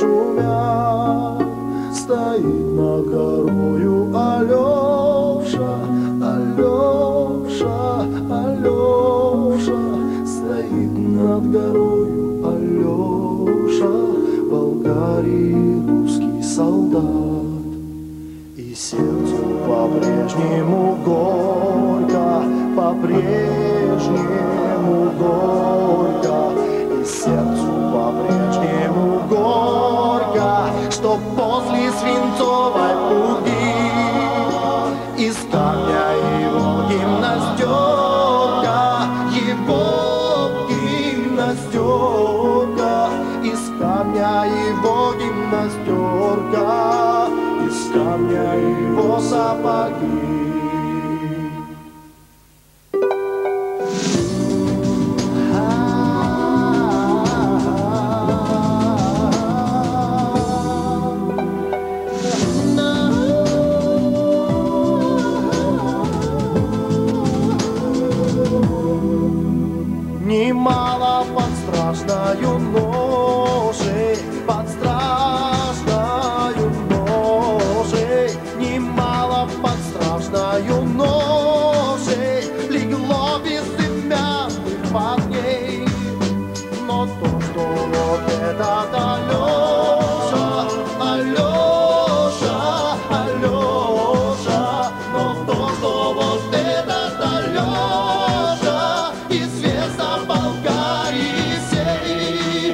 шумят. Стоит над горою Алеша, Алеша, Алеша. Стоит над горою Алеша, в Болгарии русский солдат. И сердцу по-прежнему горько, по-прежнему горько. И сердцу по-прежнему горько, что после свинцовой пуги из камня его гимнастерка, его гимнастерка, из камня его гимнастерка, из камня его сапоги. Немало под страшною ношей, под страшною ношей, немало под страшною ношей легло безымянных парней. Но то, что вот этот Алеша, Алеша, Алеша, но то, что вот этот Алеша известно Болгарии сей.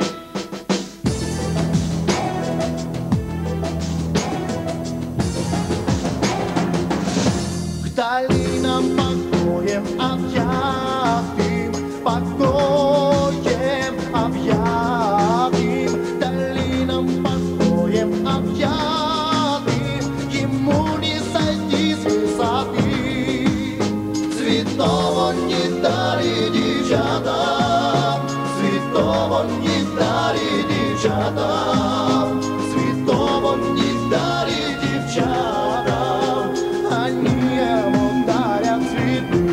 К долинам покоем объятым, покоем объятым, долинам покоем объятым, ему не сойти с высоты. Цветного не дали девчатам, цветного не дали девчатам, цветного не дали девчатам, они ему дарят цветы.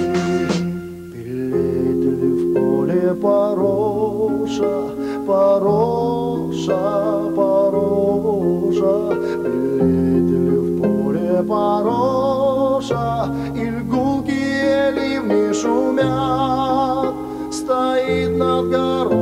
Пилит ли в поле Пороша, Пороша, Пороша, пилит ли в поле Пороша, ильгулки ливни шумят. Стоит над горой